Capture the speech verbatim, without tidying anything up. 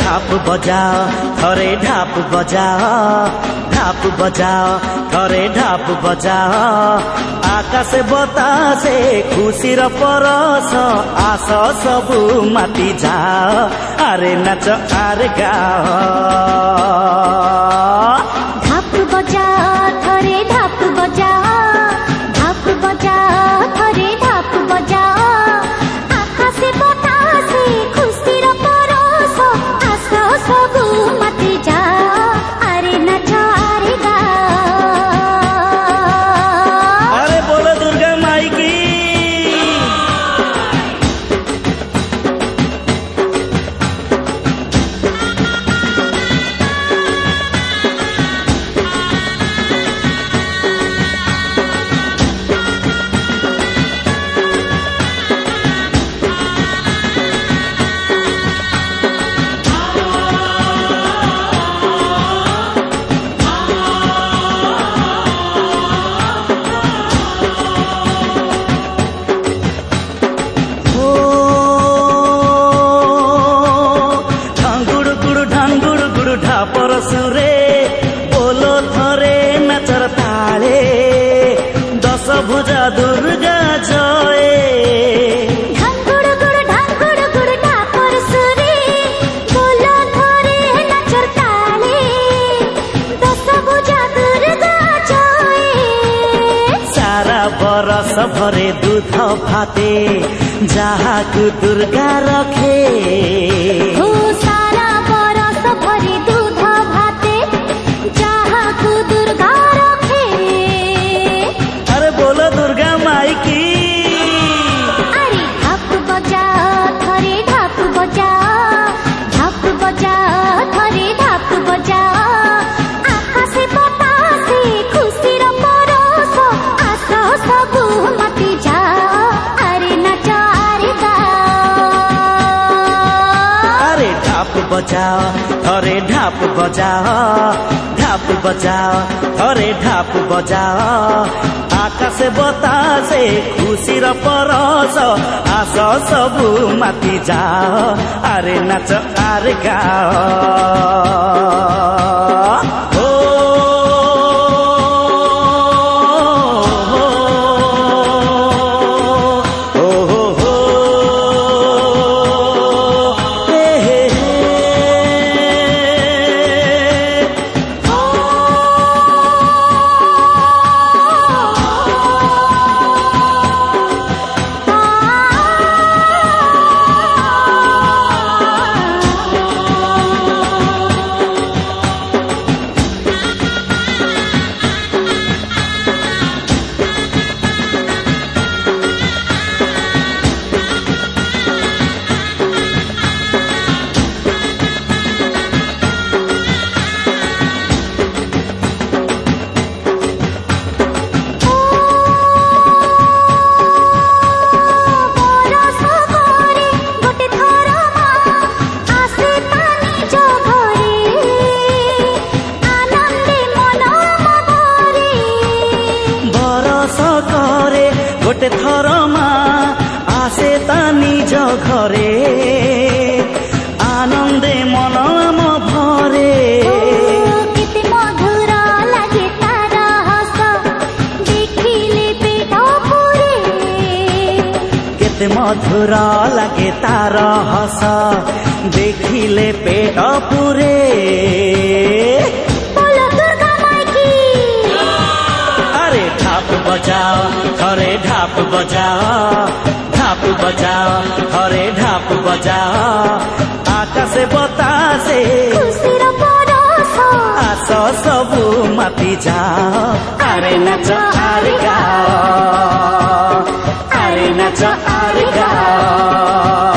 ढाप बजाओ थरे ढाप बजाओ ढाप बजाओ थरे ढाप बजाओ आकाश बतासे खुशीर परस आस सबु माति जाओ आरे नाच आरे गाओ ढाप बजाओ थरे ढाप बजाओ ढाप बजाओ थरे ढाप बजाओ आकाश बतासे खुशीर परस आस सबु माति जाओ आरे नाच आरे गाओ अरे बोलो दुर्गा माई की परसुरे बोलो थरे नाचर ताले दस भुजा दुर्गा जय ढांगुड़ गुड़ ढांगुड़ गुड़ ढापर सुरे बोलो थरे नाचर ताले दस भुजा दुर्गा जय सारा बरस भरे दूध भाते जहाकु दुर्गा रखे ओ सारा बरस भरे दूध भाते जहाकु दुर्गा रखे अरे बोलो दुर्गा माई की अरे ढाप बजाओ थरे ढाप बजाओ ढाप बजाओ थरे ढाप बजाओ आकाश बतासे खुशीर परस आस सबु माति जाओ आरे नाच आरे गाओ अरे ढाप बजाओ थरे ढाप बजाओ ढाप बजाओ थरे ढाप बजाओ आकाश बतासे खुशीर परस आस सबु माति जाओ आरे नाच आरे गाओ ओ गोटे थर माँ आसे ता निज घरे आनंदे मन आम भरे केते मधुर लागे तार हस देखिले पेट पुरे केते मधुर लागे तार हस देखिले पेट पुरे बोलो दुर्गा माई की अरे ढाप बजाओ थरे ढाप बजाओ ढाप बजाओ थरे ढाप बजाओ आकाश बतासे खुशीर परस आस सबु माति जाओ आरे नाच आरे गाओ आरे नाच आरे गाओ।